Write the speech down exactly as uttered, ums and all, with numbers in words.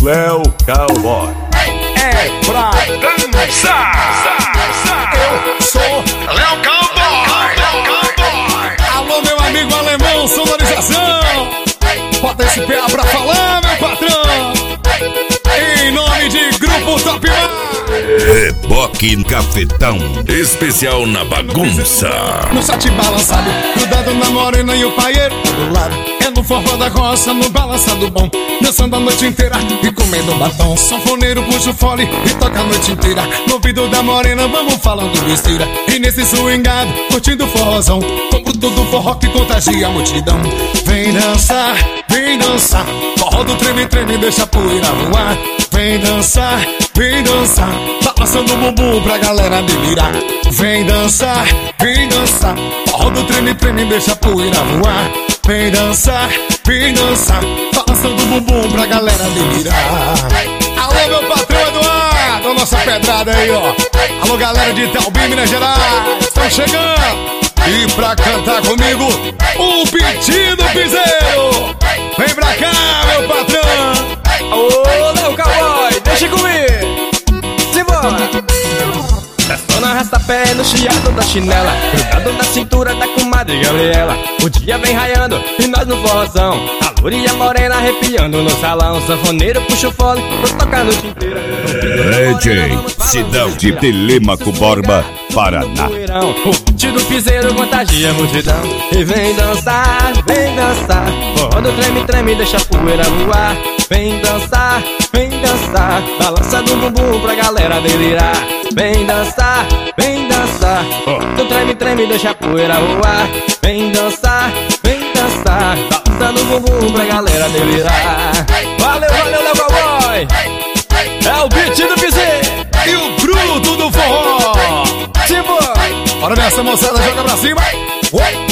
Léo Cowboy. É pra dançar. Eu sou Léo Cowboy. Alô, meu amigo alemão, sonorização. Bota esse pé pra falar, meu patrão. Em nome de Grupo Top Mar. Reboque Cafetão, especial na bagunça. No sete balançado, grudado na morena e o paieiro do lado. É no forró da roça, no balançado bom, dançando a noite inteira e comendo batom. Sanfoneiro puxa o fole e toca a noite inteira. No ouvido da morena vamos falando besteira. E nesse swingado, curtindo o forrozão, compro tudo forró que contagia a multidão. Vem dançar, vem dançar, forró do treme, treme, deixa a poeira voar. Vem dançar, vem dançar, balançando o bumbum pra galera delirar. Vem dançar, vem dançar, forró do treme, treme, deixa a poeira voar. Vem dançar, vem dançar, balançando o bumbum pra galera delirar. Alô, meu patrão Eduardo, nossa pedrada aí, ó. Alô, galera de Itaubim, Minas Gerais, estão chegando. E pra cantar comigo, o Pedido Piseiro. Vem pra cá, meu patrão. Ô, Léo Cowboy, deixa comigo. Simbora. Testando arrasta-pé no chiado da chinela, grudado na cintura da comadre Gabriela. O dia vem raiando e nós no forrozão, a loura e a morena arrepiando no salão. Sanfoneiro puxa o fole, vou tocar a noite inteira. D J Cidade Telêmaco Borba, Paraná. O beat do piseiro contagia a multidão. E vem dançar, vem dançar, forró do treme, treme, deixa a poeira voar. Vem dançar, vem dançar, balança do bumbum pra galera delirar. Vem dançar, vem dançar, forró do treme, treme, deixa a poeira voar. Vem dançar, vem dançar, balança do bumbum pra galera delirar. Valeu, valeu, Léo Cowboy. É o beat do piseiro e o bruto do forró. Simbora. Bora nessa, moçada, joga pra cima.